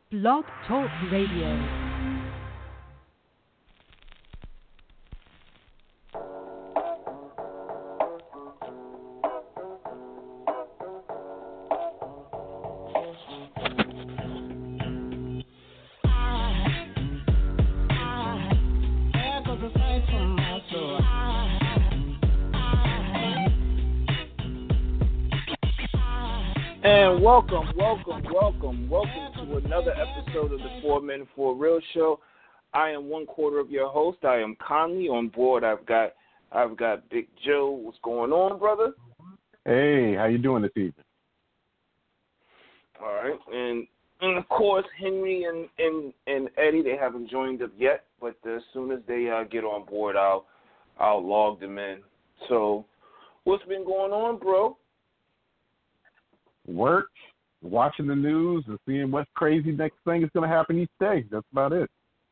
Blog Talk Radio. And welcome to another episode of the 4 Men 4 Real Show. I am one quarter of your host. I am Conley. On board, I've got Big Joe. What's going on, brother? Hey, how you doing this evening? All right, and of course Henry and Eddie, they haven't joined up yet, but as soon as they get on board, I'll log them in. So, what's been going on, bro? Work, watching the news, and seeing what crazy next thing is going to happen each day. That's about it.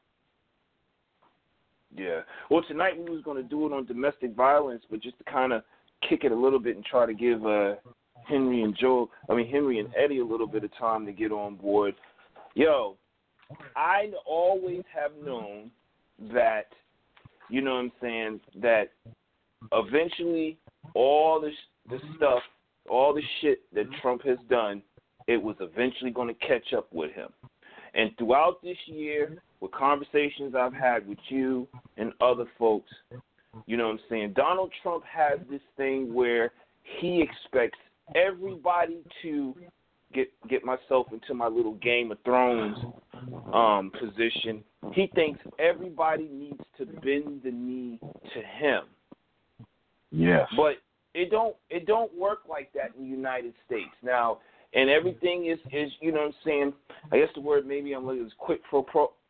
Yeah. Well, tonight we was going to do it on domestic violence, but just to kind of kick it a little bit and try to give Henry and Eddie a little bit of time to get on board. Yo, I always have known that, you know what I'm saying, that eventually all this stuff, all the shit that Trump has done, it was eventually going to catch up with him. And throughout this year, with conversations I've had with you and other folks, you know what I'm saying, Donald Trump has this thing where he expects everybody to get myself into my little Game of Thrones position. He thinks everybody needs to bend the knee to him. Yes. But it don't work like that in the United States now, and everything is you know what I'm saying. I guess the word maybe I'm looking is quid pro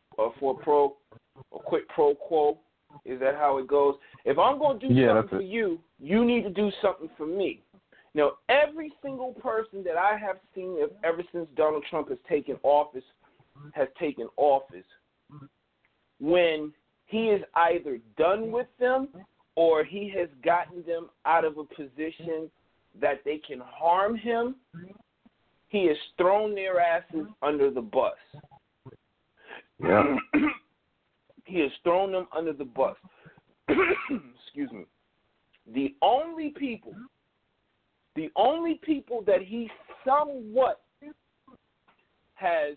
quo. Is that how it goes? If I'm going to do something for you, you need to do something for me. Now, every single person that I have seen ever since Donald Trump has taken office, when he is either done with them or he has gotten them out of a position that they can harm him, he has thrown their asses under the bus. Yeah. He has thrown them under the bus. Excuse me. The only people that he somewhat has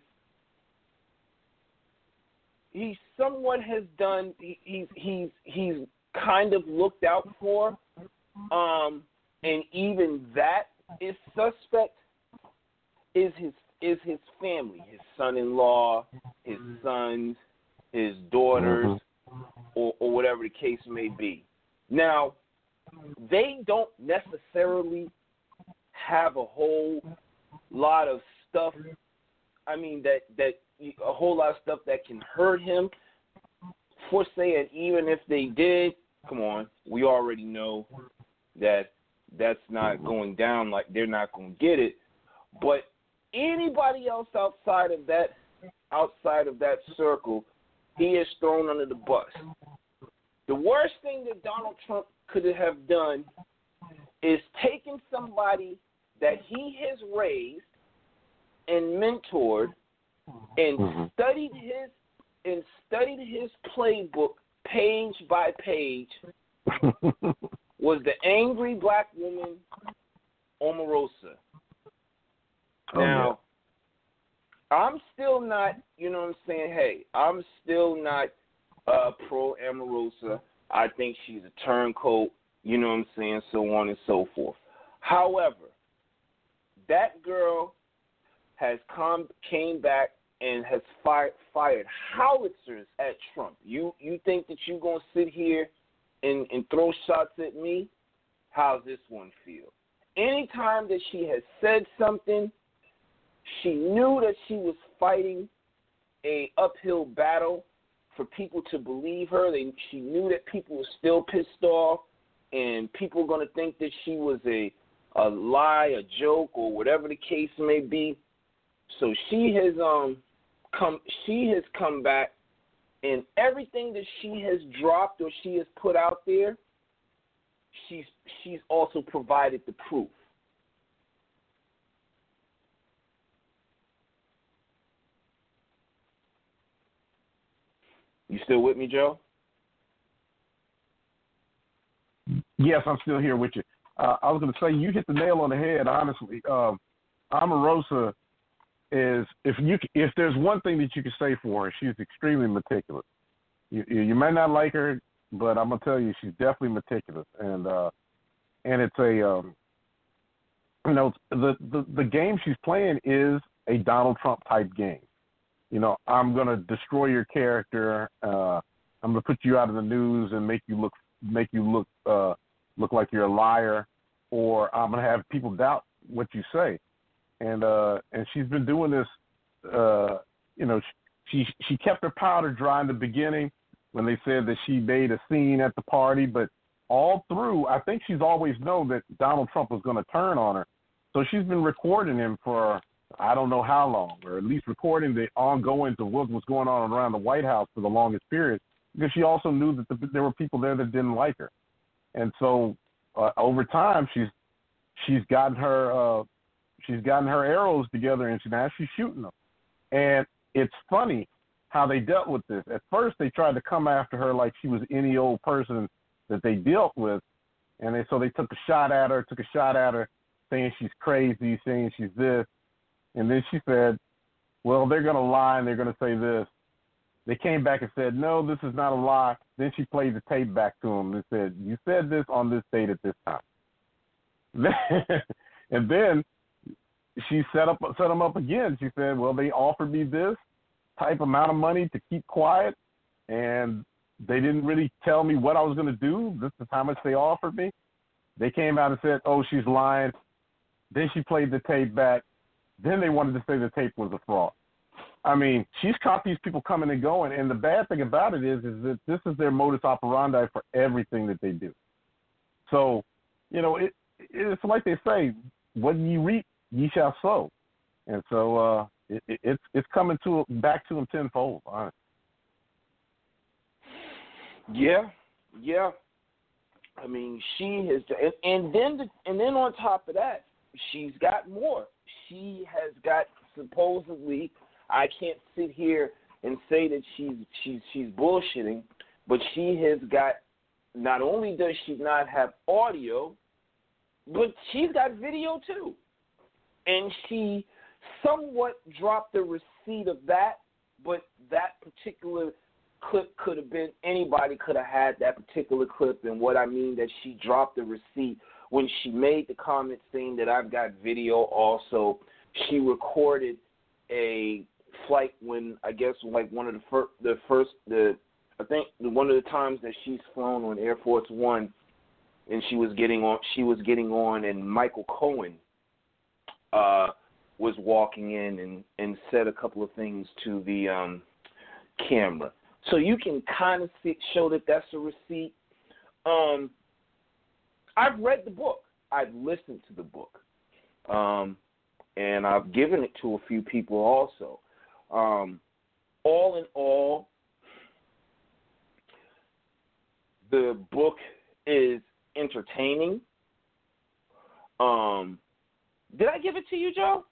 done, he's kind of looked out for, and even that is suspect, is his family, his son-in-law, his sons, his daughters, or whatever the case may be. Now, they don't necessarily have a whole lot of stuff, that a whole lot of stuff that can hurt him, for saying even if they did, come on, we already know that that's not going down, like they're not going to get it. But anybody else outside of that circle, he is thrown under the bus. The worst thing that Donald Trump could have done is taken somebody that he has raised and mentored and studied his playbook page by page, was the angry black woman Omarosa. Now, I'm still not, you know what I'm saying, hey, I'm still not pro Omarosa. I think she's a turncoat, you know what I'm saying, so on and so forth. However, that girl has came back and has fired howitzers at Trump. You think that you're going to sit here and throw shots at me? How's this one feel? Anytime that she has said something, she knew that she was fighting a uphill battle for people to believe her. She knew that people were still pissed off, and people were going to think that she was a lie, a joke, or whatever the case may be. So she has come back, and everything that she has dropped or she has put out there, she's also provided the proof. You still with me, Joe? Yes, I'm still here with you. I was going to say you hit the nail on the head. Honestly, Omarosa is if there's one thing that you can say for her, she's extremely meticulous. You may not like her, but I'm gonna tell you she's definitely meticulous, and it's a the game she's playing is a Donald Trump type game. I'm gonna destroy your character. I'm gonna put you out of the news and make you look like you're a liar, or I'm gonna have people doubt what you say. And she's been doing this. She kept her powder dry in the beginning when they said that she made a scene at the party, but all through, I think she's always known that Donald Trump was going to turn on her. So she's been recording him for I don't know how long, or at least recording the ongoings of what was going on around the White House for the longest period, because she also knew that there were people there that didn't like her. And so over time, she's gotten her arrows together, and now she's shooting them. And it's funny how they dealt with this. At first, they tried to come after her like she was any old person that they dealt with, and so they took a shot at her, saying she's crazy, saying she's this. And then she said, well, they're going to lie, and they're going to say this. They came back and said, no, this is not a lie. Then she played the tape back to them and said, you said this on this date at this time. And then she set them up again. She said, well, they offered me this type amount of money to keep quiet, and they didn't really tell me what I was going to do. This is how much they offered me. They came out and said, oh, she's lying. Then she played the tape back. Then they wanted to say the tape was a fraud. I mean, she's caught these people coming and going, and the bad thing about it is that this is their modus operandi for everything that they do. So, it's like they say, what you reap, ye shall sow. And so it's coming back to them tenfold. Honestly. Yeah. I mean, she has, and then on top of that, she's got more. She has got supposedly. I can't sit here and say that she's bullshitting, but she has got. Not only does she not have audio, but she's got video too, and she somewhat dropped the receipt of that. But that particular clip could have been anybody could have had that particular clip, and what I mean that she dropped the receipt when she made the comment saying that I've got video. Also, she recorded a flight when I guess like one of I think one of the times that she's flown on Air Force One, and she was getting on, and Michael Cohen was walking in and said a couple of things to the camera. So you can kind of show that that's a receipt. I've read the book. I've listened to the book. And I've given it to a few people also. All in all, the book is entertaining. Did I give it to you, Joe?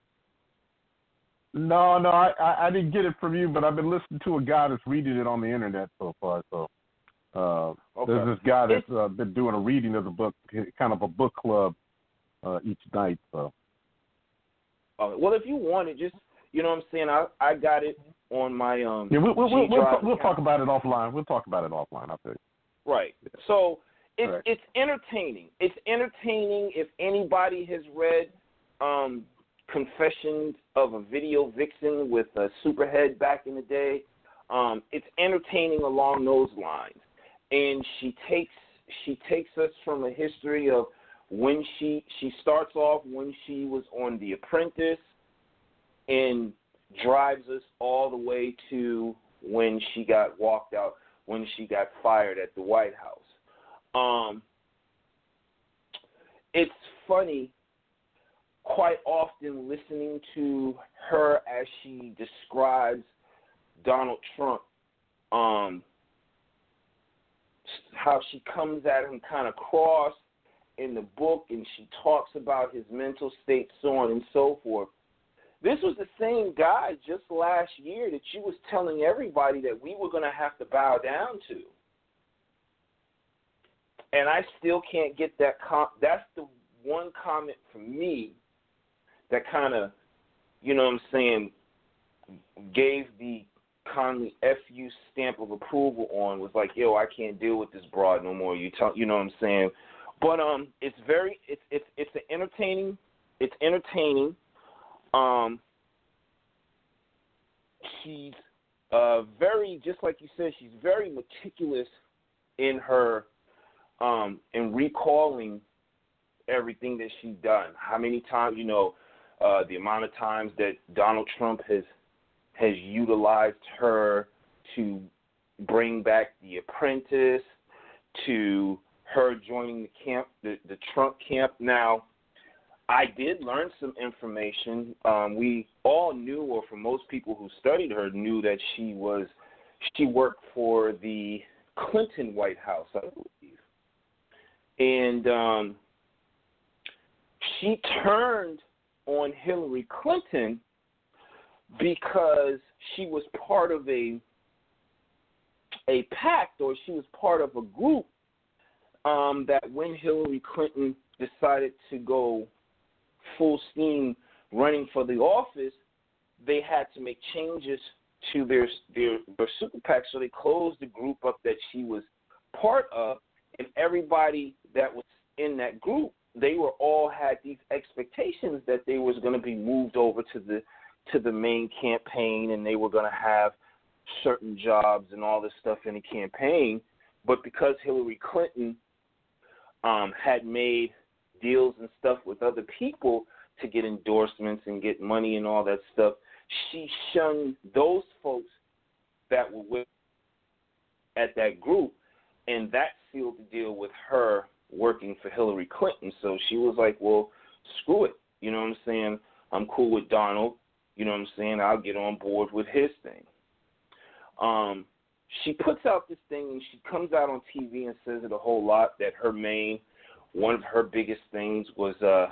No, I didn't get it from you, but I've been listening to a guy that's reading it on the internet so far. So okay. There's this guy that's been doing a reading of the book, kind of a book club each night. So. Well, if you want it, just what I'm saying. I got it on my Yeah, we'll talk about it offline. I'll tell you. Right. So it's entertaining. It's entertaining if anybody has read Confessions of a Video Vixen with Superhead back in the day. It's entertaining along those lines, and she takes us from a history of when she starts off when she was on The Apprentice, and drives us all the way to when she got walked out, when she got fired at the White House. It's funny. Quite often listening to her as she describes Donald Trump, how she comes at him kind of cross in the book, and she talks about his mental state, so on and so forth. This was the same guy just last year that you was telling everybody that we were going to have to bow down to. And I still can't get that. That's the one comment from me that kind of, you know what I'm saying, gave the Conley FU stamp of approval on, was like, yo, I can't deal with this broad no more. You know what I'm saying? But it's entertaining. It's entertaining. She's very, just like you said, she's very meticulous in her in recalling everything that she's done. How many times, the amount of times that Donald Trump has utilized her to bring back The Apprentice, to her joining the camp, the Trump camp. Now, I did learn some information. We all knew, or for most people who studied her, knew that she worked for the Clinton White House, I believe. And she turned on Hillary Clinton because she was part of a pact, or she was part of a group that when Hillary Clinton decided to go full steam running for the office, they had to make changes to their super PAC, so they closed the group up that she was part of, and everybody that was in that group, they were all had these expectations that they was going to be moved over to the main campaign, and they were going to have certain jobs and all this stuff in the campaign. But because Hillary Clinton had made deals and stuff with other people to get endorsements and get money and all that stuff, she shunned those folks that were with at that group, and that sealed the deal with her working for Hillary Clinton. So she was like, well, screw it. You know what I'm saying? I'm cool with Donald. You know what I'm saying? I'll get on board with his thing. She puts out this thing, and she comes out on TV and says it a whole lot, that one of her biggest things was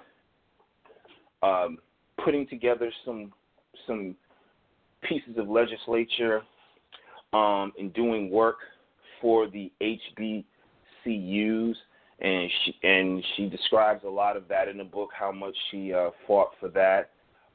putting together some pieces of legislature and doing work for the HBCUs, and she describes a lot of that in the book, how much she fought for that.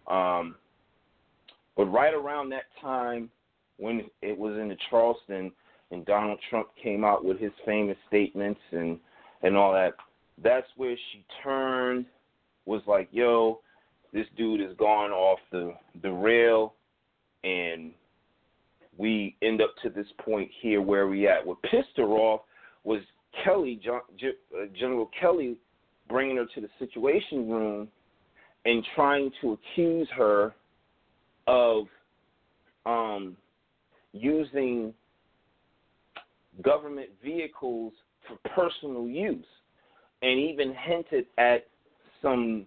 But right around that time, when it was in the Charleston and Donald Trump came out with his famous statements and all that, that's where she turned, was like, yo, this dude has gone off the rail, and we end up to this point here where we at. What pissed her off was General Kelly bringing her to the Situation Room and trying to accuse her of using government vehicles for personal use, and even hinted at some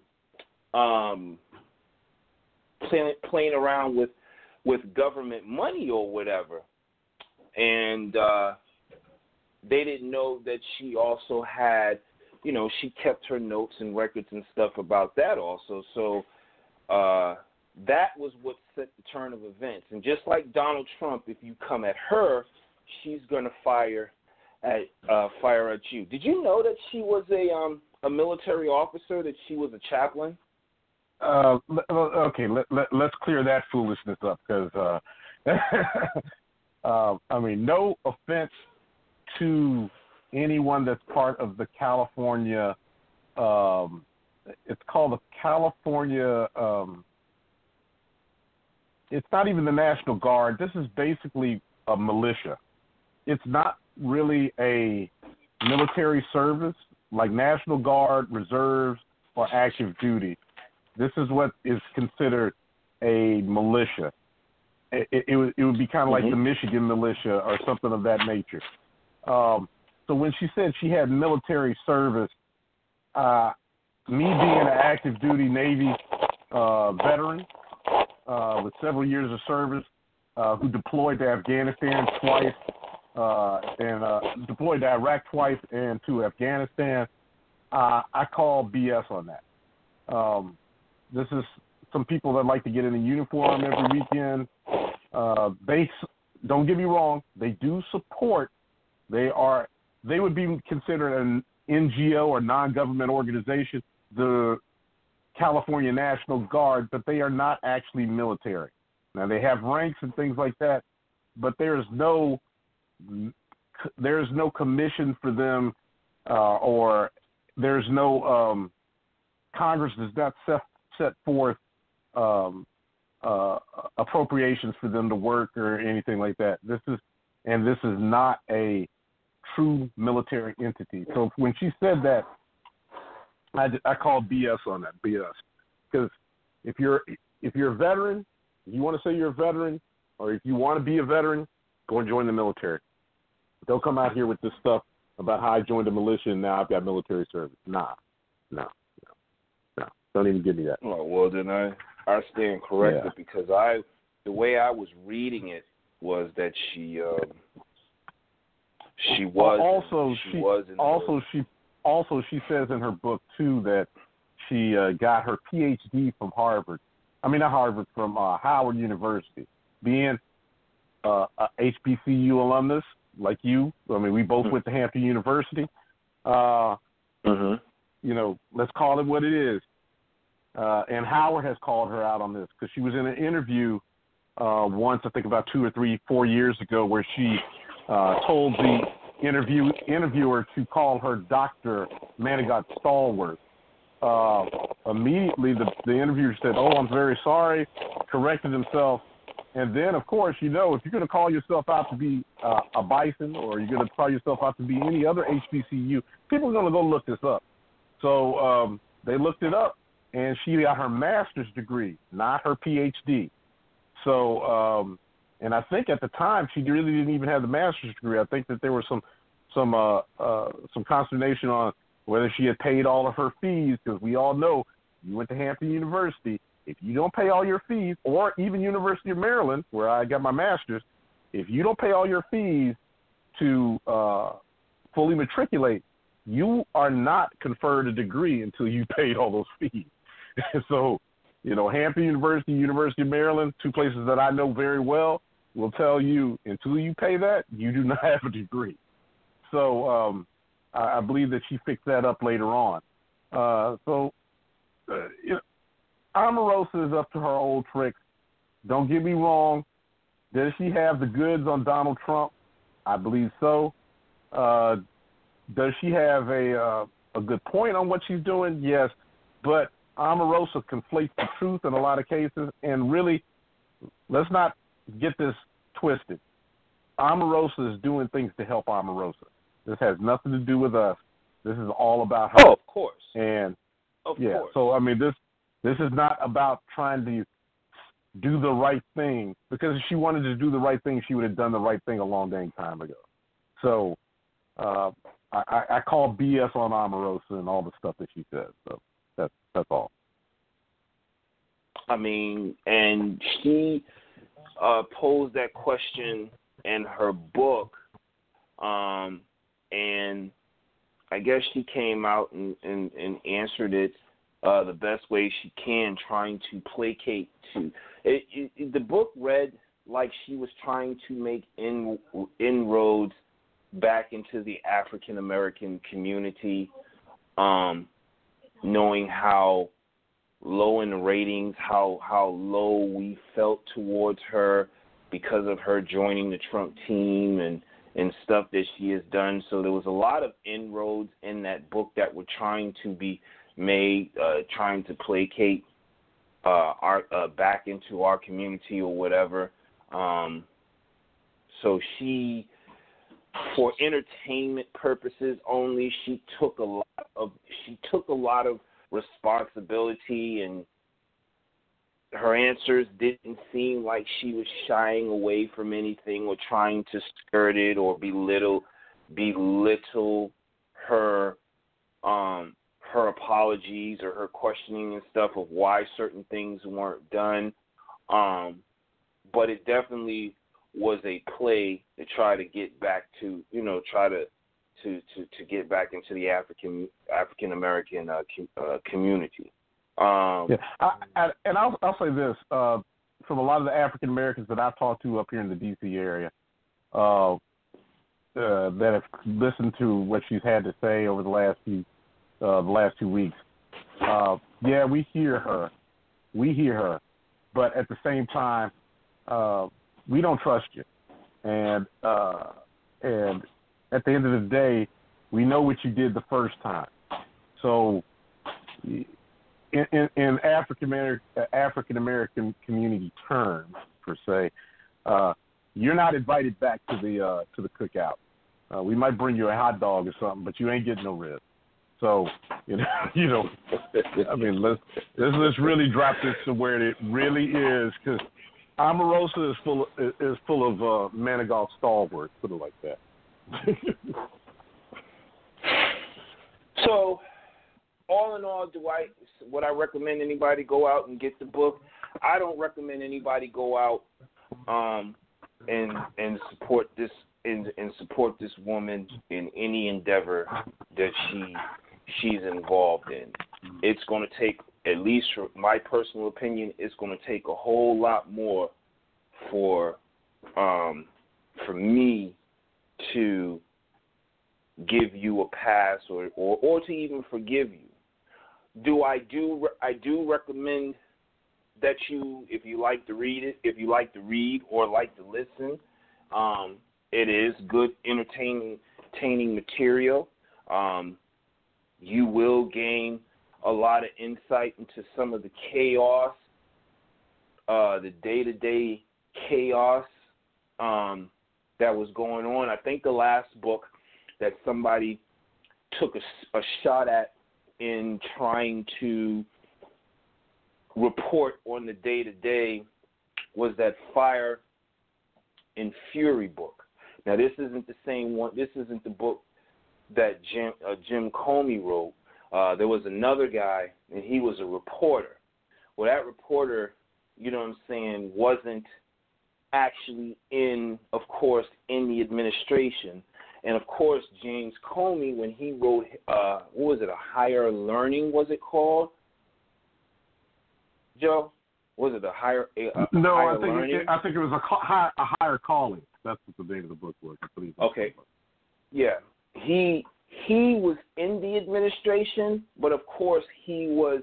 playing around with government money or whatever. And they didn't know that she also had, she kept her notes and records and stuff about that also. So that was what set the turn of events. And just like Donald Trump, if you come at her, she's going to fire at you. Did you know that she was a military officer, that she was a chaplain? Okay, let's clear that foolishness up, because no offense to anyone that's part of the California. It's called the California. It's not even the National Guard. This is basically a militia. It's not really a military service like National Guard, reserves, or active duty. This is what is considered a militia. It would be kind of like the Michigan militia or something of that nature. So when she said she had military service, me being an active duty Navy veteran with several years of service, who deployed to Afghanistan twice, and deployed to Iraq twice and to Afghanistan, I call BS on that. This is some people that like to get in a uniform every weekend. Don't get me wrong, they do support. They would be considered an NGO or non-government organization, the California National Guard, but they are not actually military. Now they have ranks and things like that, but there's no commission for them, or there's no Congress does not set forth appropriations for them to work or anything like that. This is not a true military entity. So when she said that, I call BS on that, BS. Because if you're a veteran, you want to say you're a veteran, or if you want to be a veteran, go and join the military. Don't come out here with this stuff about how I joined the militia and now I've got military service. No. Don't even give me that. Oh, well, then I stand corrected because the way I was reading it was that she says in her book too that she got her PhD from Harvard. I mean, not Harvard, from Howard University. Being a HBCU alumnus like you, I mean, we both went to Hampton University. Let's call it what it is. And Howard has called her out on this because she was in an interview once, I think about 2 or 3, 4 years ago, where she told the interviewer to call her Dr. Manigat Stallworth. Immediately, the interviewer said, "Oh, I'm very sorry," corrected himself. And then, of course, if you're going to call yourself out to be a Bison, or you're going to call yourself out to be any other HBCU, people are going to go look this up. So they looked it up, and she got her master's degree, not her PhD. So, and I think at the time she really didn't even have the master's degree. I think that there was some consternation on whether she had paid all of her fees, because we all know you went to Hampton University. If you don't pay all your fees, or even University of Maryland, where I got my master's, if you don't pay all your fees to fully matriculate, you are not conferred a degree until you paid all those fees. So, Hampton University, University of Maryland, two places that I know very well, will tell you until you pay that, you do not have a degree. So I believe that she fixed that up later on. Omarosa is up to her old tricks. Don't get me wrong. Does she have the goods on Donald Trump? I believe so. Does she have a good point on what she's doing? Yes. But Omarosa conflates the truth in a lot of cases. And really, let's not get this twisted. Omarosa is doing things to help Omarosa. This has nothing to do with us. This is all about her. Oh, of course. And of course. So I mean, this is not about trying to do the right thing, because if she wanted to do the right thing, she would have done the right thing a long dang time ago. So I call BS on Omarosa and all the stuff that she says. So that's all. I mean, and she posed that question in her book, and I guess she came out and answered it the best way she can, trying to placate to it. The book read like she was trying to make inroads back into the African American community, knowing how low in the ratings, how low we felt towards her because of her joining the Trump team and stuff that she has done. So there was a lot of inroads in that book that were trying to be made, trying to placate our back into our community or whatever. So she, for entertainment purposes only, she took a lot of responsibility, and her answers didn't seem like she was shying away from anything or trying to skirt it or belittle her her apologies or her questioning and stuff of why certain things weren't done. But it definitely was a play to try to get back to, to get back into the African American community. Yeah, and I'll say this from a lot of the African Americans that I've talked to up here in the D.C. area that have listened to what she's had to say over the last 2 weeks. Yeah, we hear her, but at the same time, we don't trust you, and at the end of the day, we know what you did the first time, so. In African American community terms, per se, you're not invited back to the cookout. We might bring you a hot dog or something, but you ain't getting no ribs. So I mean, let's really drop this to where it really is, because Omarosa is full of Manigault stalwarts, put it like that. So. All in all, would I recommend anybody go out and get the book? I don't recommend anybody go out and support this and support this woman in any endeavor that she's involved in. It's going to take, at least from my personal opinion, it's going to take a whole lot more for me to give you a pass or to even forgive you. I do recommend that you, if you like to read or like to listen, it is good, entertaining material. You will gain a lot of insight into some of the chaos, the day-to-day chaos that was going on. I think the last book that somebody took a shot at in trying to report on the day-to-day was that Fire and Fury book. Now, this isn't the same one. This isn't the book that Jim Comey wrote. There was another guy, and he was a reporter. Well, that reporter, you know what I'm saying, wasn't actually in the administration. And, of course, James Comey, when he wrote, what was it, A Higher Learning, was it called? Joe? Was it Higher Learning? I think it was a Higher Calling. That's what the name of the book was. Okay. Yeah. He was in the administration, but, of course, he was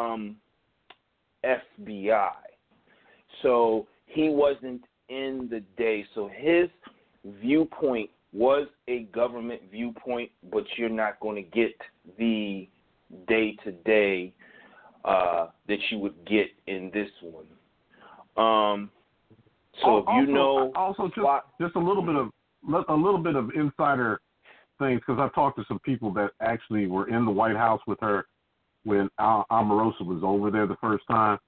FBI. So he wasn't in the day. So his viewpoint was a government viewpoint, but you're not going to get the day-to-day that you would get in this one. So just a little bit of insider things, because I've talked to some people that actually were in the White House with her when Omarosa was over there the first time.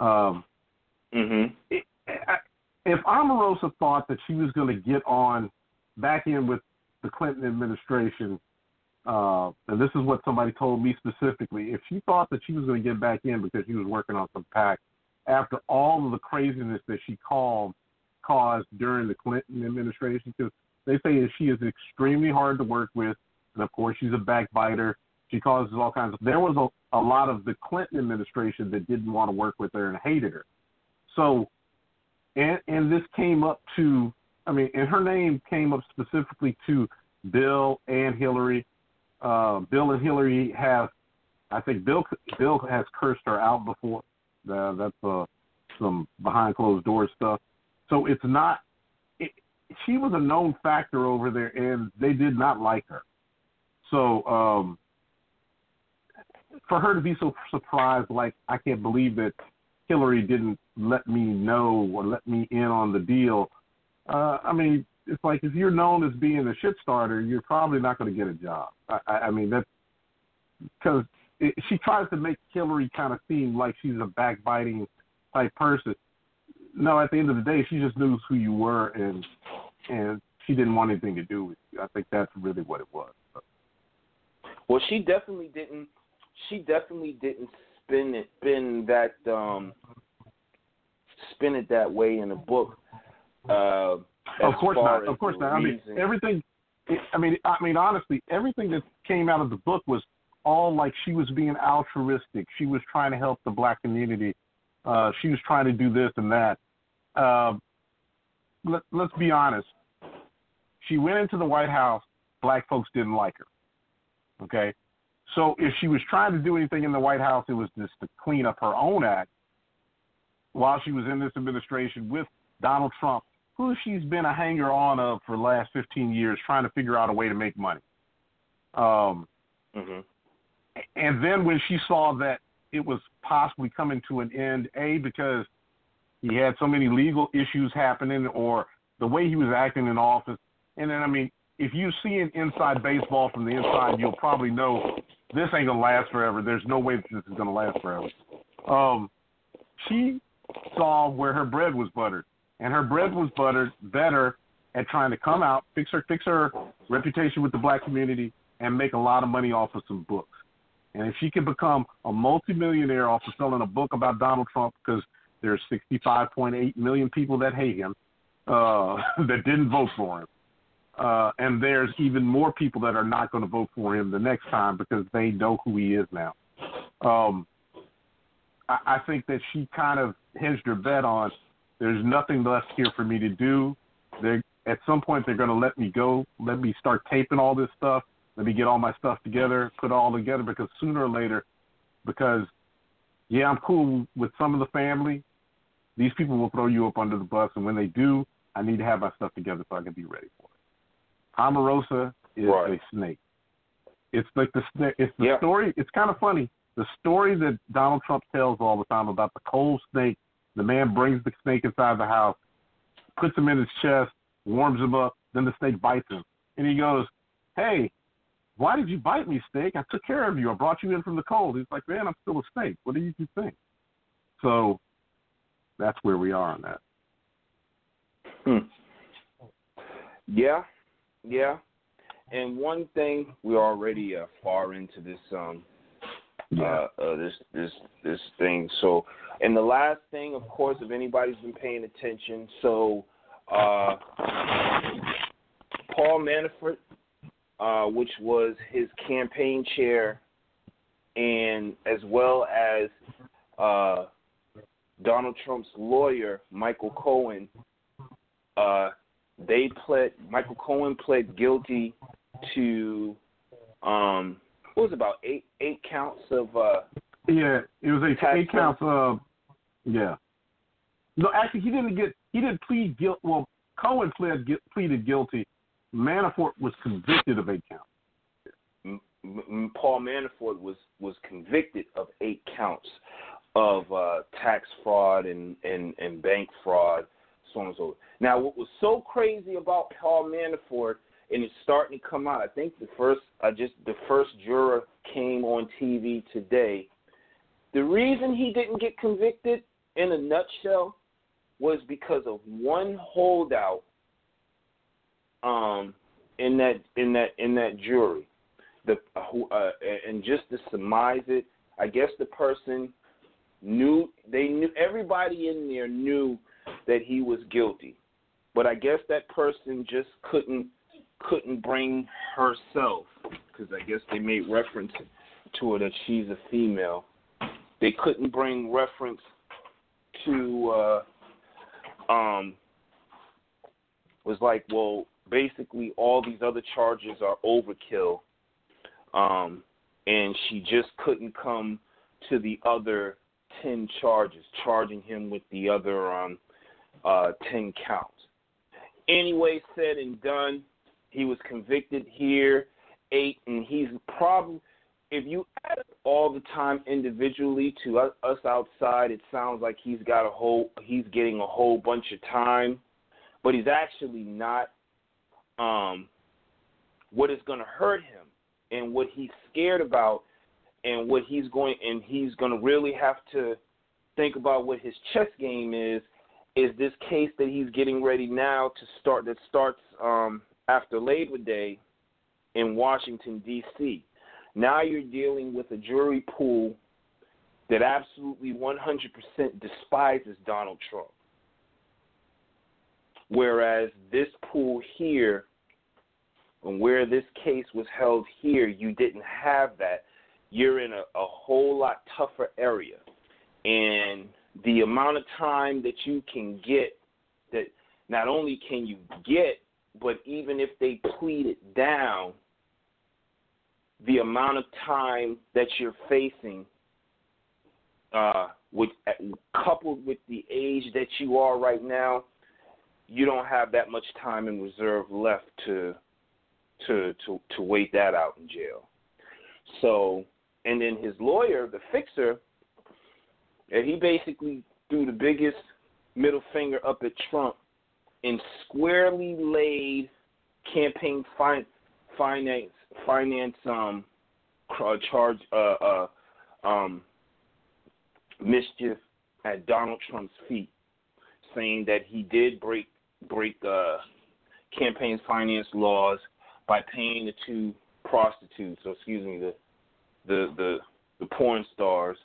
If Omarosa thought that she was going to get on back in with the Clinton administration, and this is what somebody told me specifically, if she thought that she was going to get back in because she was working on some PAC, after all of the craziness that she caused during the Clinton administration, because they say that she is extremely hard to work with, and of course she's a backbiter. She causes all kinds of. There was a lot of the Clinton administration that didn't want to work with her and hated her. So, and this came up to, and her name came up specifically to Bill and Hillary. Bill and Hillary have, I think Bill has cursed her out before. That's some behind closed doors stuff. So it's not. She was a known factor over there, and they did not like her. So for her to be so surprised, like, I can't believe that Hillary didn't let me know or let me in on the deal. It's like, if you're known as being a shit starter, you're probably not going to get a job. That's because she tries to make Hillary kind of seem like she's a backbiting type person. No, at the end of the day, she just knew who you were, and she didn't want anything to do with you. I think that's really what it was. Well, she definitely didn't. She definitely didn't spin it that way in the book. Of course not. Everything. Honestly, everything that came out of the book was all like she was being altruistic. She was trying to help the black community. She was trying to do this and that. Let's be honest. She went into the White House. Black folks didn't like her. Okay? So if she was trying to do anything in the White House, it was just to clean up her own act while she was in this administration with Donald Trump, who she's been a hanger-on of for the last 15 years, trying to figure out a way to make money. And then when she saw that it was possibly coming to an end, because he had so many legal issues happening or the way he was acting in office. And then, I mean, if you see an inside baseball from the inside, you'll probably know this ain't going to last forever. There's no way that this is going to last forever. She saw where her bread was buttered, and her bread was buttered better at trying to come out, fix her reputation with the black community, and make a lot of money off of some books. And if she could become a multimillionaire off of selling a book about Donald Trump, because there's 65.8 million people that hate him, that didn't vote for him. And there's even more people that are not going to vote for him the next time because they know who he is now. I think that she kind of hedged her bet on there's nothing left here for me to do. At some point, they're going to let me go, let me start taping all this stuff, let me get all my stuff together, put it all together, because sooner or later, I'm cool with some of the family, these people will throw you up under the bus, and when they do, I need to have my stuff together so I can be ready for it. Omarosa is a snake. It's like the story. It's kind of funny. The story that Donald Trump tells all the time about the cold snake. The man brings the snake inside the house, puts him in his chest, warms him up, then the snake bites him. And he goes, "Hey, why did you bite me, snake? I took care of you. I brought you in from the cold." He's like, "Man, I'm still a snake. What do you think?" So that's where we are on that. Yeah. And one thing, we're already far into this this thing. So, and the last thing, of course, if anybody's been paying attention, so Paul Manafort, which was his campaign chair, and as well as Donald Trump's lawyer, Michael Cohen, Michael Cohen pled guilty to what was it, about eight counts of it was 8 counts of No, actually he didn't plead guilty. Well, Cohen pleaded guilty. Manafort was convicted of 8 counts. Paul Manafort was convicted of 8 counts of tax fraud and bank fraud, so on and so forth. Now, what was so crazy about Paul Manafort, and it's starting to come out, I think the first juror came on TV today. The reason he didn't get convicted, in a nutshell, was because of one holdout in that jury. And just to surmise it, I guess the person knew, everybody in there knew that he was guilty. But I guess that person just couldn't bring herself, because I guess they made reference to her that she's a female. They couldn't bring reference to was like, well, basically all these other charges are overkill, and she just couldn't come to the other 10 charges, charging him with the other 10 counts. Anyway, said and done, he was convicted here, 8, and he's probably, if you add all the time individually to us outside, it sounds like he's getting a whole bunch of time, but he's actually not. What is going to hurt him and what he's scared about and what he's going to really have to think about what his chess game is this case that he's getting ready now to start, that starts after Labor Day in Washington, D.C. Now you're dealing with a jury pool that absolutely 100% despises Donald Trump. Whereas this pool here, and where this case was held here, you didn't have that. you're in a whole lot tougher area. And the amount of time that you can get, that not only can you get, but even if they plead it down, the amount of time that you're facing, coupled with the age that you are right now, you don't have that much time in reserve left to wait that out in jail. So, and then his lawyer, the fixer, he basically threw the biggest middle finger up at Trump and squarely laid campaign finance charge mischief at Donald Trump's feet, saying that he did break campaign finance laws by paying the two prostitutes, the porn stars,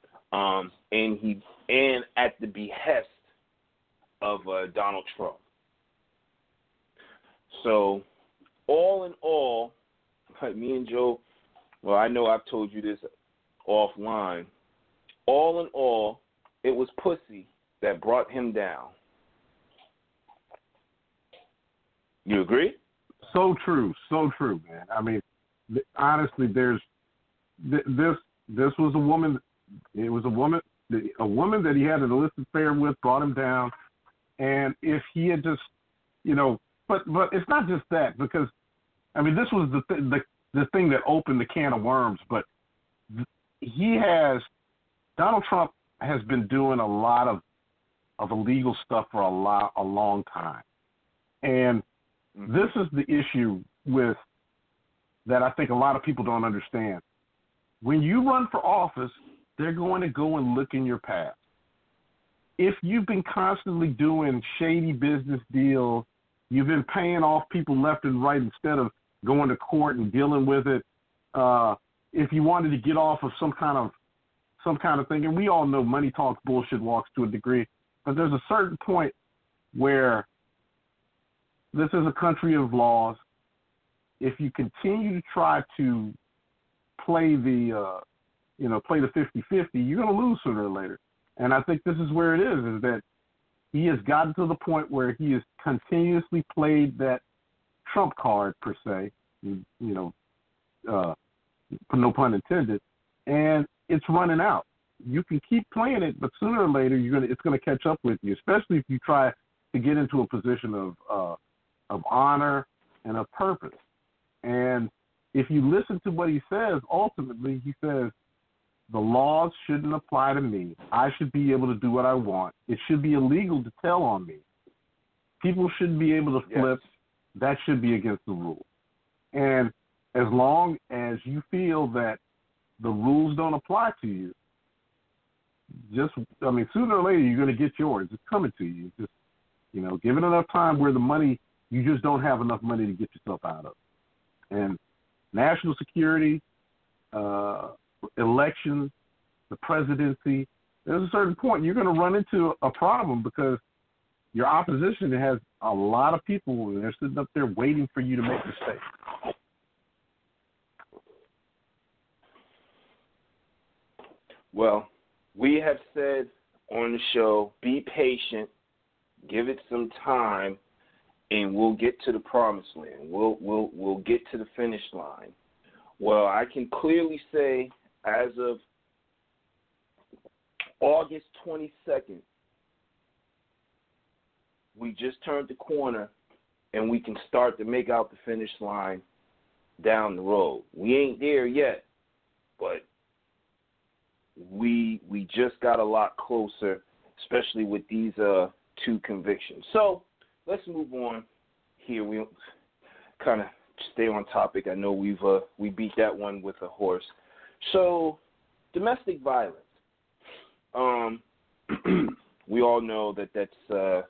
and at the behest of Donald Trump. So, all in all, me and Joe, well, I know I've told you this offline. All in all, it was pussy that brought him down. You agree? So true, man. I mean, honestly, this was a woman. It was a woman that he had an illicit affair with, brought him down. And if he had just, but it's not just that, because I mean, this was the thing that opened the can of worms. But Donald Trump has been doing a lot of illegal stuff for a long time, and this is the issue with that I think a lot of people don't understand. When you run for office, they're going to go and look in your past. If you've been constantly doing shady business deals, you've been paying off people left and right instead of going to court and dealing with it. If you wanted to get off of some kind of thing, and we all know money talks, bullshit walks to a degree, but there's a certain point where this is a country of laws. If you continue to try to play the 50-50, you're going to lose sooner or later. And I think this is where it is that he has gotten to the point where he has continuously played that trump card, per se, no pun intended, and it's running out. You can keep playing it, but sooner or later it's going to catch up with you, especially if you try to get into a position of honor and of purpose. And if you listen to what he says, ultimately he says, the laws shouldn't apply to me. I should be able to do what I want. It should be illegal to tell on me. People shouldn't be able to flip. Yes. That should be against the rules. And as long as you feel that the rules don't apply to you, sooner or later you're going to get yours. It's coming to you. Just, give it enough time where the money, you just don't have enough money to get yourself out of. And national security, elections, the presidency, there's a certain point you're going to run into a problem because your opposition has a lot of people and they're sitting up there waiting for you to make mistakes. Well, we have said on the show, be patient, give it some time, and we'll get to the promised land. We'll get to the finish line. Well, I can clearly say as of August 22nd, we just turned the corner and we can start to make out the finish line down the road. We ain't there yet, but we just got a lot closer, especially with these two convictions. So let's move on here. We kind of stay on topic. I know we beat that one with a horse. So domestic violence. We all know that that's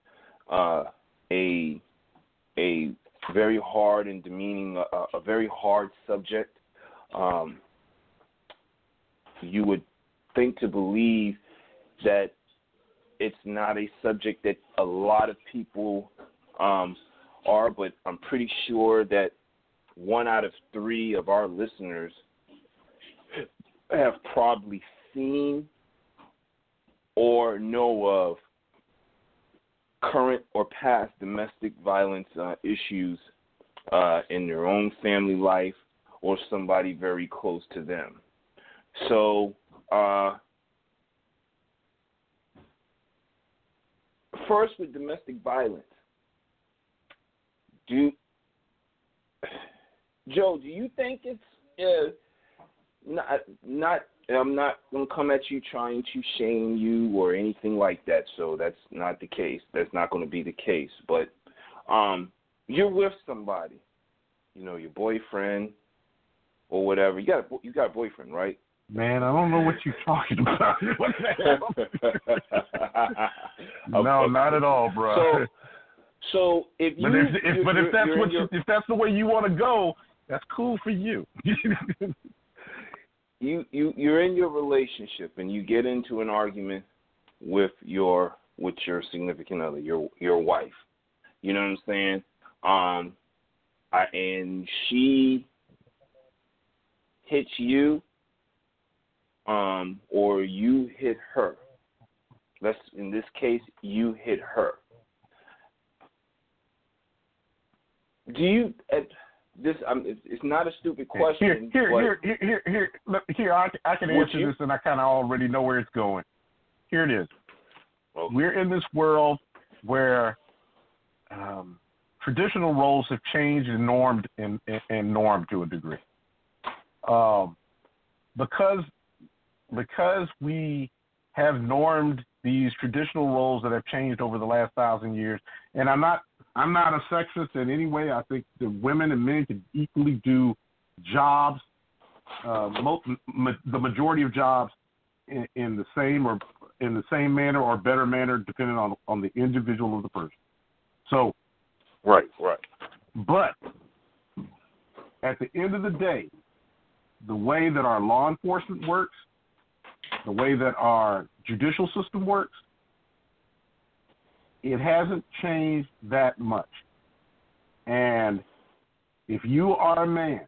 a very hard and demeaning, a very hard subject. You would think to believe that it's not a subject that a lot of people are, but I'm pretty sure that 1 out of 3 of our listeners have probably seen or know of current or past domestic violence issues in their own family life or somebody very close to them. So, first with domestic violence, Joe, do you think it's not? I'm not going to come at you trying to shame you or anything like that. So that's not the case. That's not going to be the case. But you're with somebody, your boyfriend or whatever. You got a boyfriend, right? Man, I don't know what you're talking about. What the hell? No, not at all, bro. So if that's the way you want to go, that's cool for you. You're in your relationship and you get into an argument with your significant other, your wife. You know what I'm saying? And she hits you, or you hit her. In this case, you hit her. Do you? It's not a stupid question. Here. I can answer this, and I kind of already know where it's going. Here it is. Okay. We're in this world where traditional roles have changed and normed to a degree. Because we have normed these traditional roles that have changed over the last 1,000 years, and I'm not a sexist in any way. I think that women and men can equally do jobs, the majority of jobs in the same manner or better manner, depending on the individual of the person. So, right. But at the end of the day, the way that our law enforcement works, the way that our judicial system works, it hasn't changed that much. And if you are a man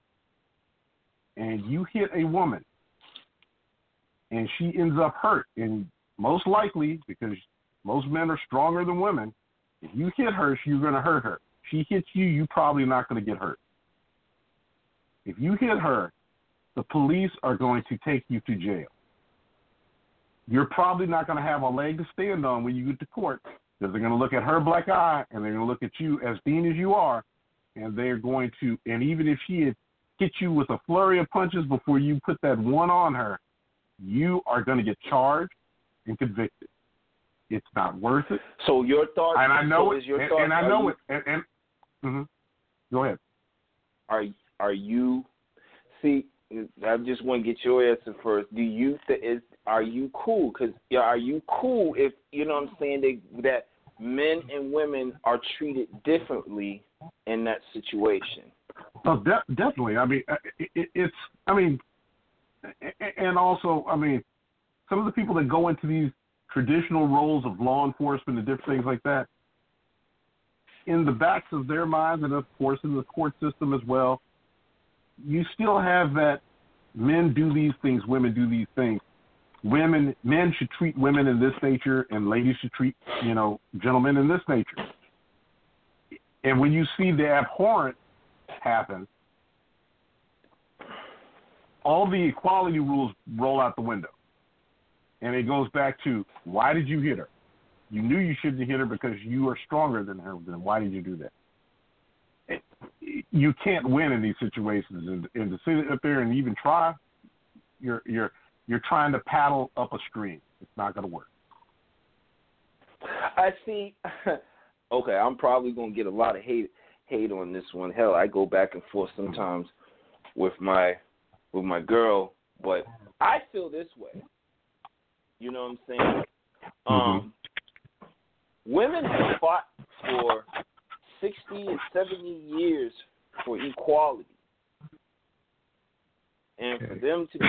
and you hit a woman and she ends up hurt, and most likely, because most men are stronger than women, if you hit her, you're going to hurt her. She hits you, you're probably not going to get hurt. If you hit her, the police are going to take you to jail. You're probably not going to have a leg to stand on when you get to court, because they're going to look at her black eye and they're going to look at you as mean as you are, and they're going to, and even if she had hit you with a flurry of punches before you put that one on her, you are going to get charged and convicted. It's not worth it. So your thought, and I know so it, and I know it, and go ahead. Are you? See, I just want to get your answer first. Are you cool? Because are you cool if you know what I'm saying that men and women are treated differently in that situation? Oh, definitely. I mean, it's. I mean, and also, I mean, some of the people that go into these traditional roles of law enforcement and different things like that, in the backs of their minds, and of course in the court system as well, you still have that men do these things, women do these things. Men should treat women in this nature, and ladies should treat, gentlemen in this nature. And when you see the abhorrent happen, all the equality rules roll out the window. And it goes back to, why did you hit her? You knew you shouldn't hit her because you are stronger than her. Then why did you do that? You can't win in these situations. And to sit up there and even try, you're trying to paddle up a stream. It's not going to work. I see. Okay, I'm probably going to get a lot of hate on this one. Hell, I go back and forth sometimes with my girl, but I feel this way. You know what I'm saying? Women have fought for 60 and 70 years for equality, and for them to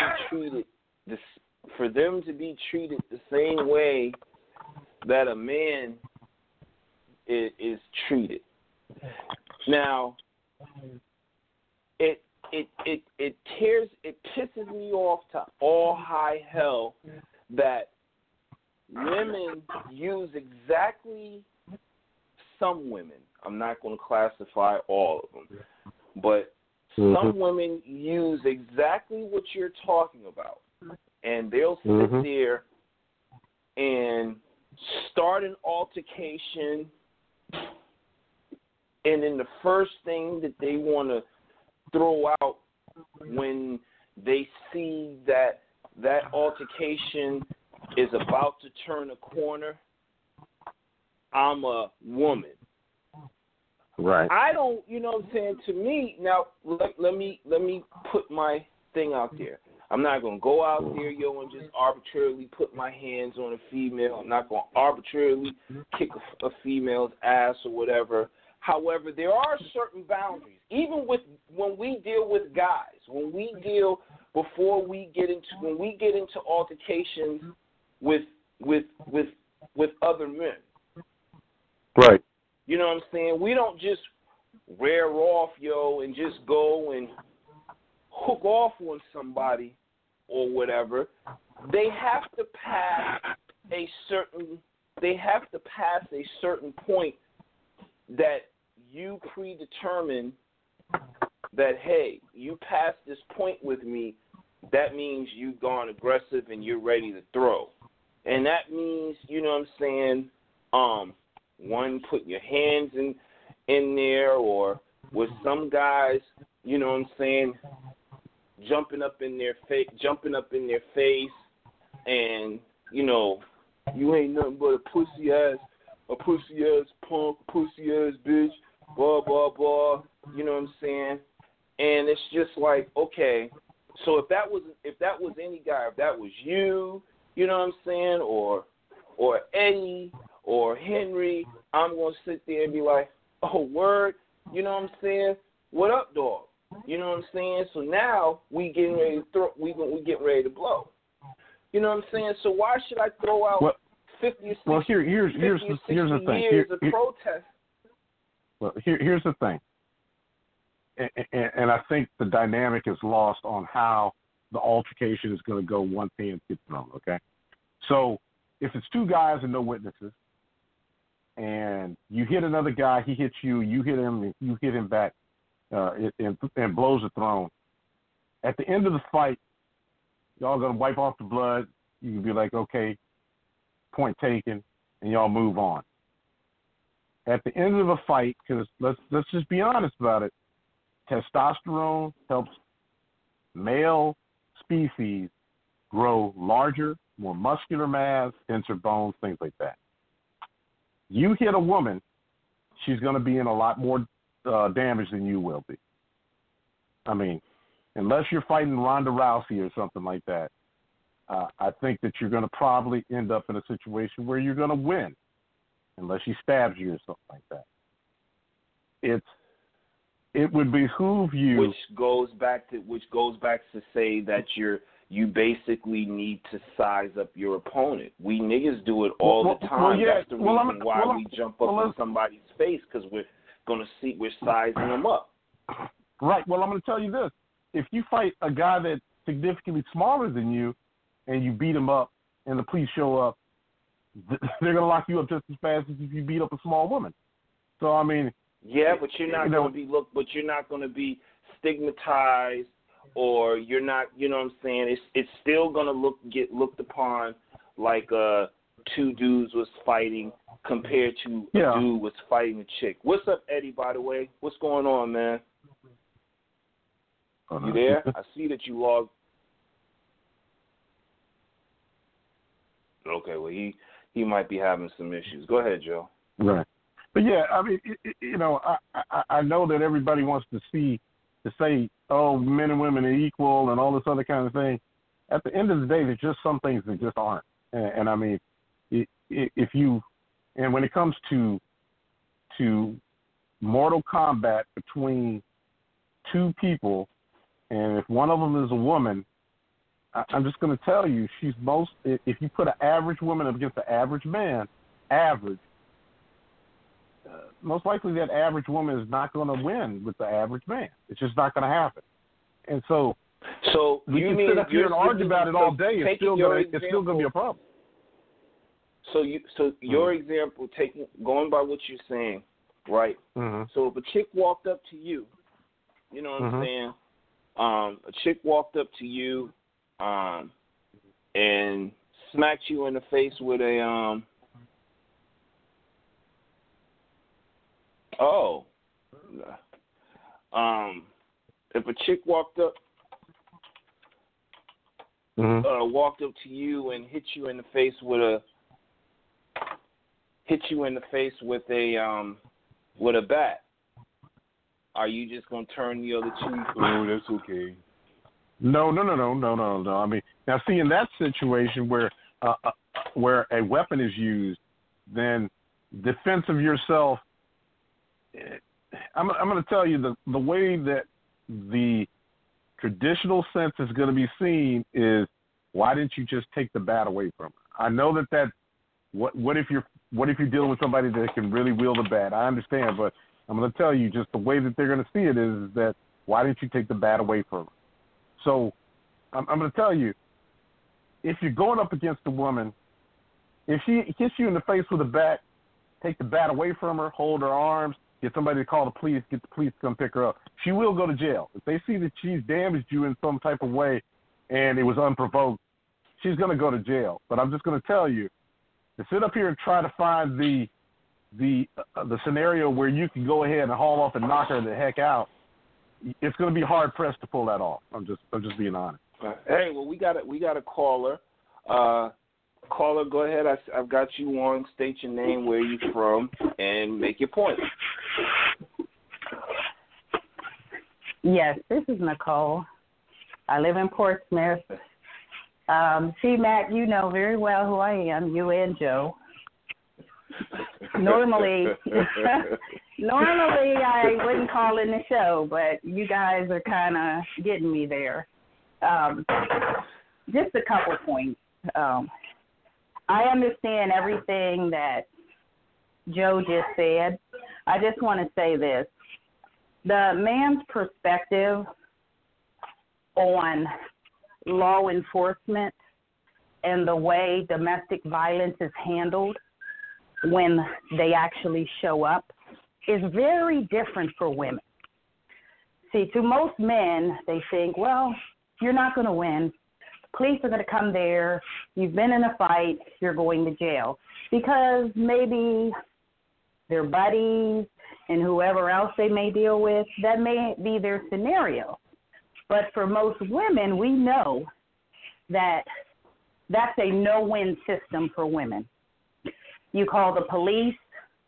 be treated the same way that a man is treated. Now, it pisses me off to all high hell that women use exactly, some women, I'm not going to classify all of them, but some women use exactly what you're talking about. And they'll sit there and start an altercation, and then the first thing that they want to throw out when they see that altercation is about to turn a corner, I'm a woman. Right. I don't, you know what I'm saying, to me, now let me put my thing out there. I'm not going to go out there, and just arbitrarily put my hands on a female. I'm not going to arbitrarily kick a female's ass or whatever. However, there are certain boundaries. Even when we deal with guys, when we get into altercations with other men. Right. You know what I'm saying? We don't just rear off, and just go and hook off on somebody or whatever. They have to pass a certain point that you predetermine that, hey, you pass this point with me, that means you've gone aggressive and you're ready to throw. And that means, you know what I'm saying, one, putting your hands in there, or with some guys, you know what I'm saying, jumping up in their face, and, you ain't nothing but a pussy ass punk, pussy ass bitch, blah, blah, blah, you know what I'm saying? And it's just like, okay, so if that was any guy, if that was you, you know what I'm saying, or Eddie or Henry, I'm going to sit there and be like, oh, word, you know what I'm saying? What up, dog? You know what I'm saying? So now we getting ready to we getting ready to blow. You know what I'm saying? So why should I throw out 50 or 60 here's the thing. years of protest? Well, here's the thing. And I think the dynamic is lost on how the altercation is going to go once hands get thrown, okay? So if it's two guys and no witnesses, and you hit another guy, he hits you, you hit him, and you hit him back, and blows the throne. At the end of the fight, y'all going to wipe off the blood. You can be like, okay, point taken, and y'all move on. At the end of a fight, because let's just be honest about it, testosterone helps male species grow larger, more muscular mass, denser bones, things like that. You hit a woman, she's going to be in a lot more damage than you will be. I mean, unless you're fighting Ronda Rousey or something like that, I think that you're going to probably end up in a situation where you're going to win, unless she stabs you or something like that. It would behoove you. Which goes back to say that you basically need to size up your opponent. We niggas do it all the time. That's the reason why we jump up in somebody's face, because we're sizing them up. Right. Well, I'm going to tell you this. If you fight a guy that's significantly smaller than you and you beat him up and the police show up, they're going to lock you up just as fast as if you beat up a small woman. So, I mean... Yeah, but you're not going to be stigmatized, or you're not, you know what I'm saying? It's still going to get looked upon like two dudes was fighting compared to a dude was fighting a chick. What's up, Eddie, by the way? What's going on, man? You there? I see that you logged. Okay, well, he might be having some issues. Go ahead, Joe. Right. But yeah, I mean, I know that everybody wants to say, oh, men and women are equal and all this other kind of thing. At the end of the day, there's just some things that just aren't. And I mean, when it comes to mortal combat between two people, and if one of them is a woman, I'm just going to tell you, if you put an average woman up against an average man, most likely that average woman is not going to win with the average man. It's just not going to happen. And so So we you can mean sit up here and argue about it all day. It's still going to be a problem. So your example, going by what you're saying, right? Mm-hmm. So if a chick walked up to you, you know what I'm saying? A chick walked up to you, and smacked you in the face with a if a chick walked up to you and hit you in the face with a bat, are you just gonna turn the other cheek? Oh, that's okay. No. I mean, now see, in that situation where a weapon is used, then defense of yourself. I'm going to tell you the way that the traditional sense is going to be seen is, why didn't you just take the bat away from her? I know that what if you're dealing with somebody that can really wield a bat? I understand, but I'm going to tell you just the way that they're going to see it is that, why didn't you take the bat away from her? So I'm going to tell you, if you're going up against a woman, if she hits you in the face with a bat, take the bat away from her, hold her arms, get somebody to call the police, get the police to come pick her up. She will go to jail. If they see that she's damaged you in some type of way and it was unprovoked, she's going to go to jail. But I'm just going to tell you, to sit up here and try to find the scenario where you can go ahead and haul off and knock her the heck out, it's going to be hard pressed to pull that off. I'm just being honest. Hey, well, we got a caller. Caller, go ahead. I've got you on. State your name, where you from, and make your point. Yes, this is Nicole. I live in Portsmouth. See, Matt, you know very well who I am, you and Joe. Normally I wouldn't call in the show, but you guys are kind of getting me there. Just a couple points. I understand everything that Joe just said. I just want to say this. The man's perspective on law enforcement and the way domestic violence is handled when they actually show up is very different for women. See, to most men, they think, well, you're not going to win. Police are going to come there. You've been in a fight. You're going to jail. Because maybe their buddies and whoever else they may deal with, that may be their scenario. But for most women, we know that that's a no-win system for women. You call the police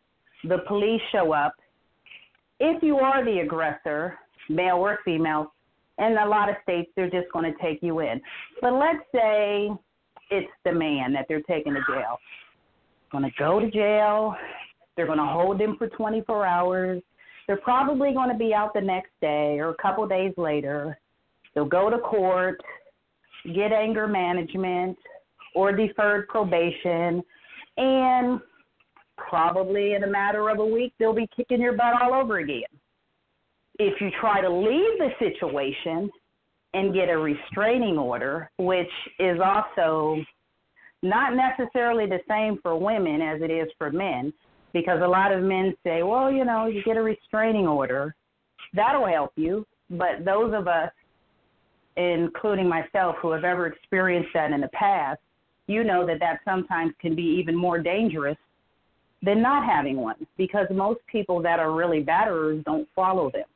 show up. If you are the aggressor, male or female, in a lot of states, they're just going to take you in. But let's say it's the man that they're taking to jail. Going to go to jail. They're going to hold him for 24 hours. They're probably going to be out the next day or a couple days later. They'll go to court, get anger management or deferred probation, and probably in a matter of a week, they'll be kicking your butt all over again. If you try to leave the situation and get a restraining order, which is also not necessarily the same for women as it is for men, because a lot of men say, well, you know, you get a restraining order, that'll help you. But those of us, including myself, who have ever experienced that in the past, you know that sometimes can be even more dangerous than not having one, because most people that are really batterers don't follow them.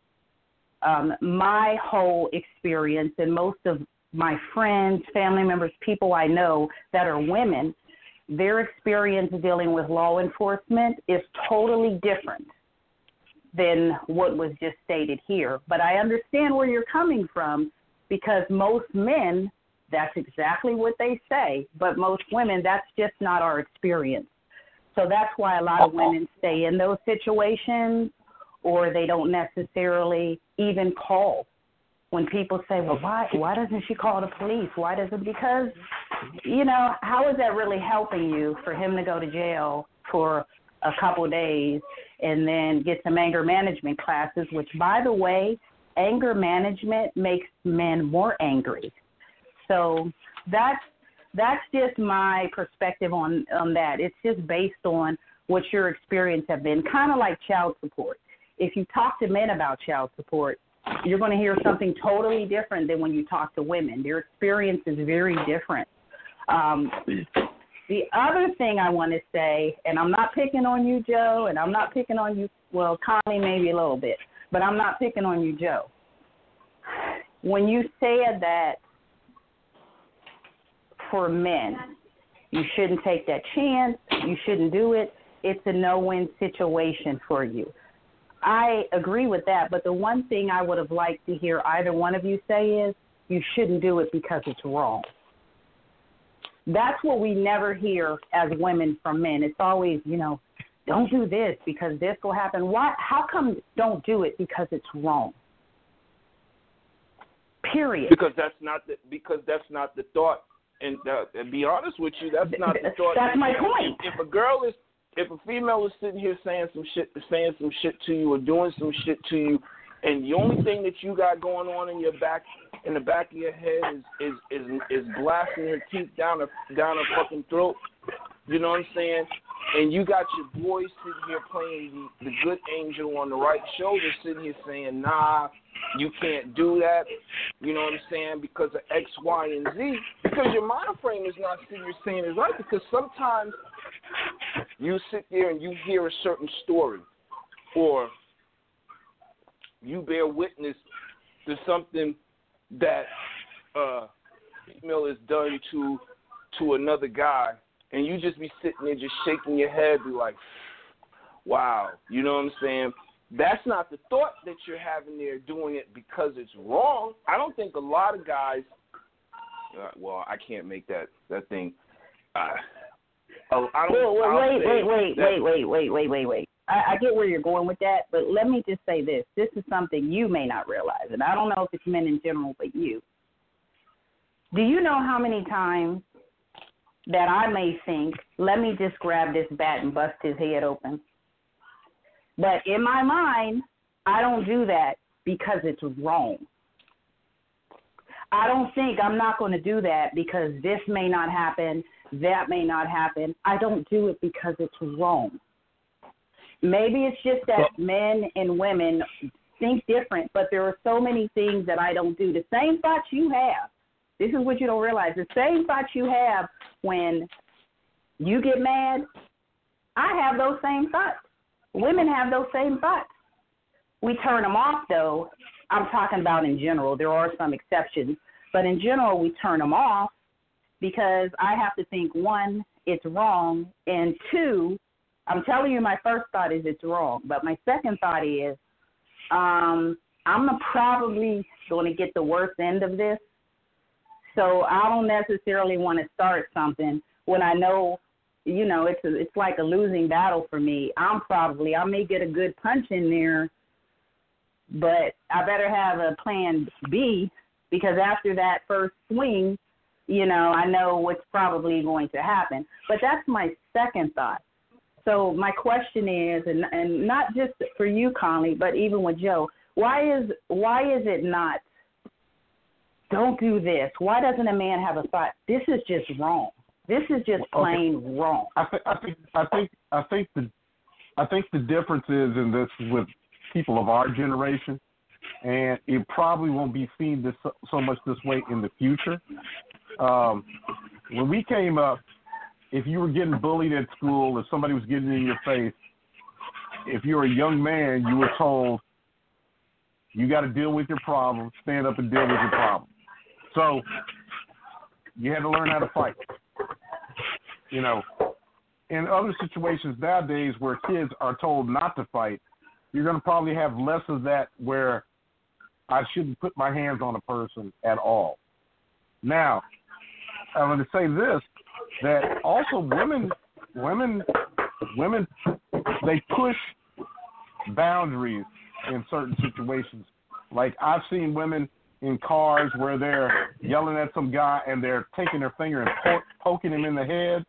My whole experience, and most of my friends, family members, people I know that are women, their experience dealing with law enforcement is totally different than what was just stated here. But I understand where you're coming from, because most men, that's exactly what they say. But most women, that's just not our experience. So that's why a lot of women stay in those situations, or they don't necessarily even call. When people say, well, why doesn't she call the police? Because, you know, how is that really helping you for him to go to jail for a couple of days and then get some anger management classes, which, by the way, anger management makes men more angry. So that's just my perspective on that. It's just based on what your experience have been, kind of like child support. If you talk to men about child support, you're going to hear something totally different than when you talk to women. Their experience is very different. The other thing I want to say, and I'm not picking on you, Joe, and I'm not picking on you, well, Connie maybe a little bit, but I'm not picking on you, Joe. When you said that for men, you shouldn't take that chance, you shouldn't do it, it's a no-win situation for you. I agree with that, but the one thing I would have liked to hear either one of you say is you shouldn't do it because it's wrong. That's what we never hear as women from men. It's always, don't do this because this will happen. Why? How come don't do it because it's wrong? Period. Because that's not the thought. And be honest with you, that's not the thought. That's my point. If a female is sitting here saying some shit to you or doing some shit to you, and the only thing that you got going on in the back of your head is blasting her teeth down her fucking throat, you know what I'm saying? And you got your boy sitting here playing the good angel on the right shoulder, sitting here saying, nah, you can't do that, you know what I'm saying, because of X, Y, and Z. Because your mind frame is not sitting here saying it's right, because sometimes you sit there and you hear a certain story, or you bear witness to something that a female has done to another guy, and you just be sitting there just shaking your head, be like, wow, you know what I'm saying? That's not the thought that you're having there, doing it because it's wrong. I don't think a lot of guys, I can't make that thing. Wait. I get where you're going with that, but let me just say this. This is something you may not realize, and I don't know if it's men in general, but you. Do you know how many times that I may think, let me just grab this bat and bust his head open? But in my mind, I don't do that because it's wrong. I don't think I'm not going to do that because this may not happen, that may not happen. I don't do it because it's wrong. Maybe it's just that men and women think different, but there are so many things that I don't do. The same thoughts you have, this is what you don't realize, the same thoughts you have when you get mad, I have those same thoughts. Women have those same thoughts. We turn them off, though. I'm talking about in general. There are some exceptions. But in general, we turn them off because I have to think, one, it's wrong, and two, I'm telling you my first thought is it's wrong. But my second thought is I'm probably going to get the worst end of this. So I don't necessarily want to start something when I know, it's like a losing battle for me. I may get a good punch in there, but I better have a plan B because after that first swing, I know what's probably going to happen. But that's my second thought. So my question is, and not just for you, Connie, but even with Joe, why is it not, don't do this? Why doesn't a man have a thought, this is just wrong? This is just plain wrong. I think the difference is in this with people of our generation, and it probably won't be seen so much this way in the future. When we came up, if you were getting bullied at school, if somebody was getting in your face, if you're a young man, you were told you got to deal with your problems, stand up and deal with your problems. So you had to learn how to fight. In other situations nowadays where kids are told not to fight, you're going to probably have less of that where I shouldn't put my hands on a person at all. Now, I'm going to say this, that also women, they push boundaries in certain situations. Like I've seen women in cars where they're yelling at some guy and they're taking their finger and poking him in the head.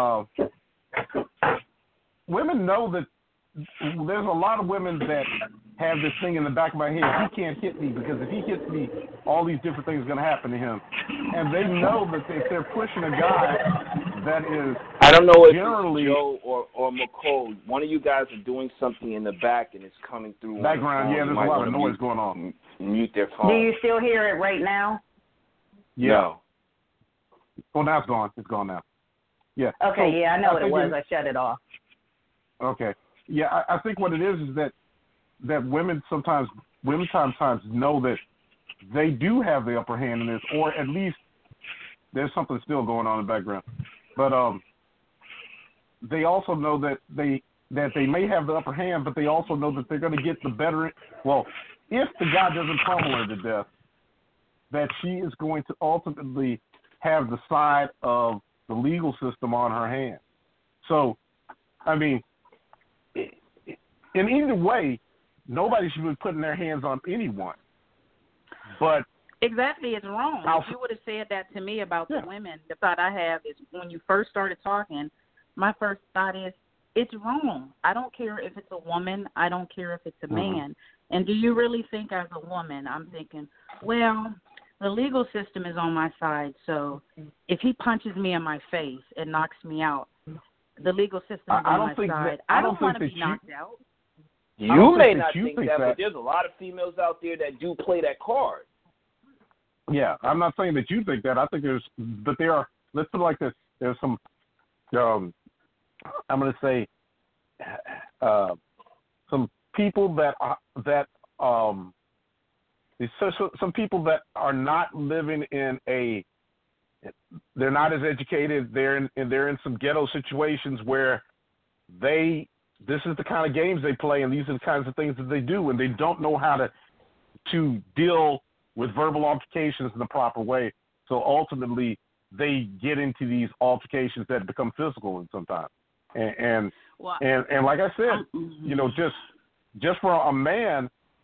Women know that there's a lot of women that have this thing in the back of my head. He can't hit me because if he hits me, all these different things are going to happen to him. And they know that if they're pushing a guy that is I don't know if generally it's Joe or McCall. One of you guys are doing something in the back and it's coming through. Background, yeah, there's a lot of noise going on. Mute their phone. Do you still hear it right now? Yeah. No. Well, now it's gone. It's gone now. Yeah. Okay, So, yeah, I know what it was. I shut it off. Okay. Yeah, I think what it is that women sometimes know that they do have the upper hand in this, or at least there's something still going on in the background. But they also know that they may have the upper hand, but they also know that they're going to get the better. Well, if the guy doesn't pummel her to death, that she is going to ultimately have the side of the legal system on her hand. So, I mean, in either way, nobody should be putting their hands on anyone. But exactly, it's wrong. If you would have said that to me about the women, the thought I have is when you first started talking, my first thought is it's wrong. I don't care if it's a woman. I don't care if it's a man. And do you really think as a woman, I'm thinking, well, the legal system is on my side, so if he punches me in my face and knocks me out, the legal system is on my side. I don't want to be knocked out. You may not think that, but there's a lot of females out there that do play that card. Yeah, I'm not saying that you think that. I think there are, let's put it like this, there's some, I'm going to say, some people some people that are not living in they're not as educated. They're in some ghetto situations where this is the kind of games they play, and these are the kinds of things that they do, and they don't know how to deal with verbal altercations in the proper way. So ultimately, they get into these altercations that become physical sometimes. And like I said, just for a man,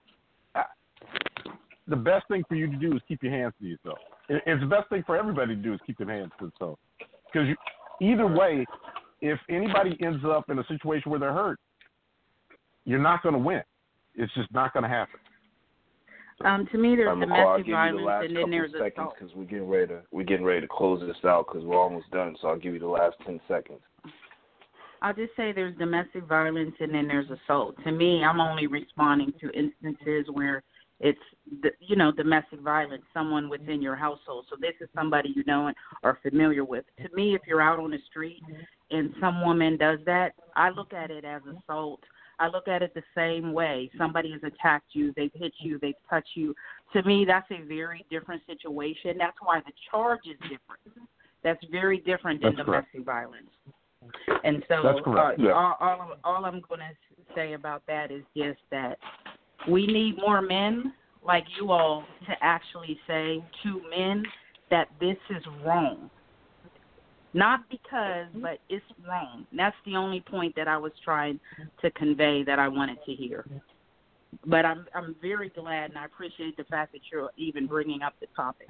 the best thing for you to do is keep your hands to yourself. It's the best thing for everybody to do is keep their hands to themselves. Because either way, if anybody ends up in a situation where they're hurt, you're not going to win. It's just not going to happen. To me, there's domestic violence, and then there's assault. Because we're getting ready to close this out because we're almost done. So I'll give you the last 10 seconds. I'll just say there's domestic violence, and then there's assault. To me, I'm only responding to instances where it's domestic violence, someone within your household. So this is somebody you know and are familiar with. To me, if you're out on the street and some woman does that, I look at it as assault. I look at it the same way. Somebody has attacked you, they've hit you, they've touched you. To me, that's a very different situation. That's why the charge is different. That's very different than domestic violence. And so all I'm going to say about that is just that we need more men like you all to actually say to men that this is wrong. Not because, but it's wrong. That's the only point that I was trying to convey that I wanted to hear. But I'm very glad, and I appreciate the fact that you're even bringing up the topic.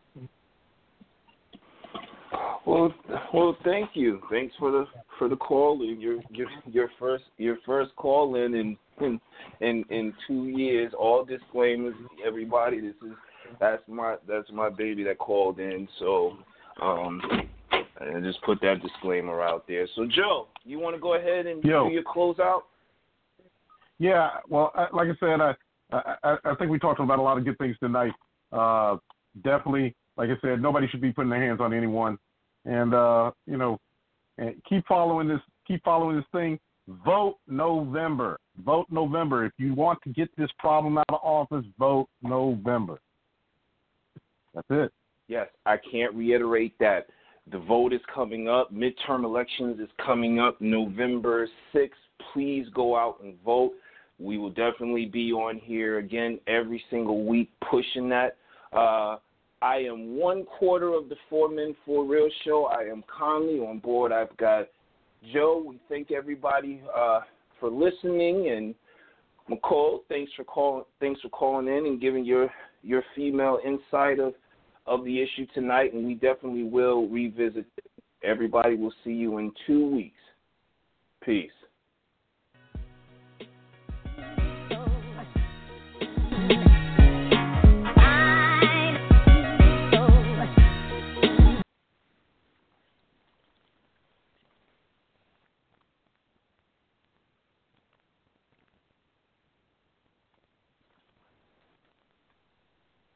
Well, thank you. Thanks for the call and your first call in 2 years. All disclaimers, everybody. That's my baby that called in. So, and just put that disclaimer out there. So, Joe, you want to go ahead and do your closeout? Yeah. Well, like I said, I think we talked about a lot of good things tonight. Definitely, like I said, nobody should be putting their hands on anyone. And and keep following this thing. Vote November. Vote November. If you want to get this problem out of office, vote November. That's it. Yes, I can't reiterate that. The vote is coming up. Midterm elections is coming up November 6th. Please go out and vote. We will definitely be on here again every single week pushing that. I am 1/4 of the 4 Men 4 Real show. I am Conley on board. I've got Joe. We thank everybody for listening, and McCall, thanks for calling in and giving your female insight of the issue tonight, and we definitely will revisit it. Everybody will see you in 2 weeks. Peace.